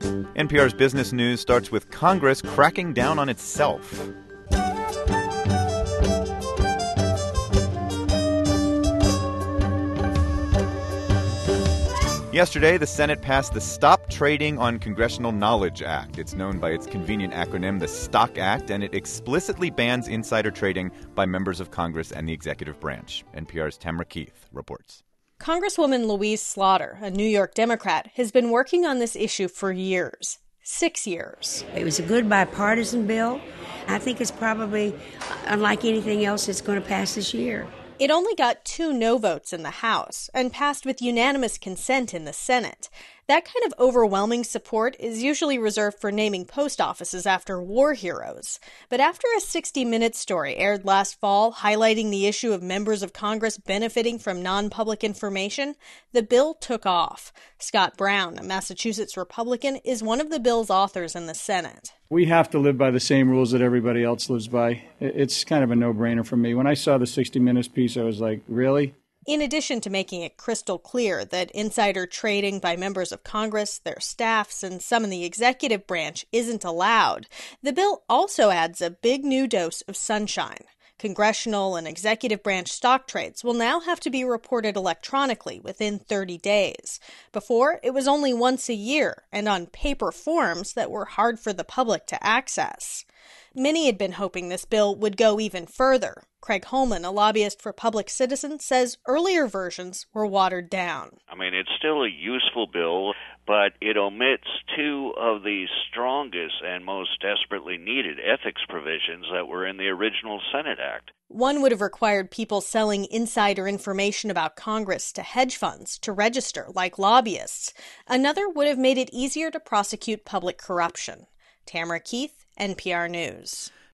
NPR's business news starts with Congress cracking down on itself. Yesterday, the Senate passed the Stop Trading on Congressional Knowledge Act. It's known by its convenient acronym, the STOCK Act, and it explicitly bans insider trading by members of Congress and the executive branch. NPR's Tamara Keith reports. Congresswoman Louise Slaughter, a New York Democrat, has been working on this issue for years. 6 years. It was a good bipartisan bill. I think it's probably unlike anything else that's going to pass this year. It only got 2 no votes in the House and passed with unanimous consent in the Senate. That kind of overwhelming support is usually reserved for naming post offices after war heroes. But after a 60 Minutes story aired last fall highlighting the issue of members of Congress benefiting from non-public information, the bill took off. Scott Brown, a Massachusetts Republican, is one of the bill's authors in the Senate. We have to live by the same rules that everybody else lives by. It's kind of a no-brainer for me. When I saw the 60 Minutes piece, I was like, really? In addition to making it crystal clear that insider trading by members of Congress, their staffs, and some in the executive branch isn't allowed, the bill also adds a big new dose of sunshine. Congressional and executive branch stock trades will now have to be reported electronically within 30 days. Before, it was only once a year and on paper forms that were hard for the public to access. Many had been hoping this bill would go even further. Craig Holman, a lobbyist for Public Citizen, says earlier versions were watered down. I mean, it's still a useful bill, but it omits 2 of the strongest and most desperately needed ethics provisions that were in the original Senate Act. One would have required people selling insider information about Congress to hedge funds to register like lobbyists. Another would have made it easier to prosecute public corruption. Tamara Keith, NPR News.